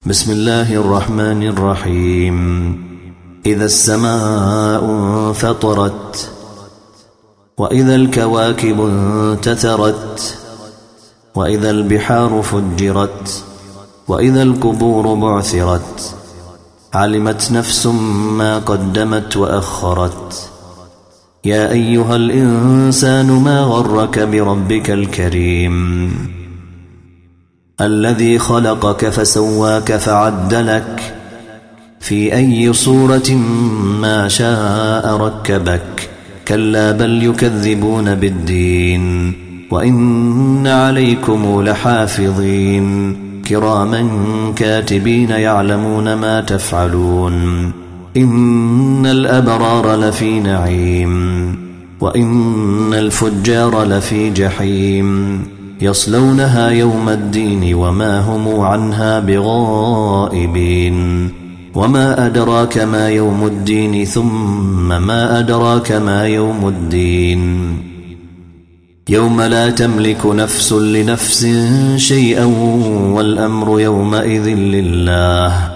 بسم الله الرحمن الرحيم. إذا السماء انفطرت وإذا الكواكب انتثرت وإذا البحار فجرت وإذا القبور بعثرت علمت نفس ما قدمت وأخرت. يا أيها الإنسان ما غرك بربك الكريم الذي خلقك فسواك فعدلك في أي صورة ما شاء ركبك. كلا بل يكذبون بالدين وإن عليكم لحافظين كراما كاتبين يعلمون ما تفعلون. إن الأبرار لفي نعيم وإن الفجار لفي جحيم يصلونها يوم الدين وما هم عنها بغائبين. وما أدراك ما يوم الدين ثم ما أدراك ما يوم الدين يوم لا تملك نفس لنفس شيئا والأمر يومئذ لله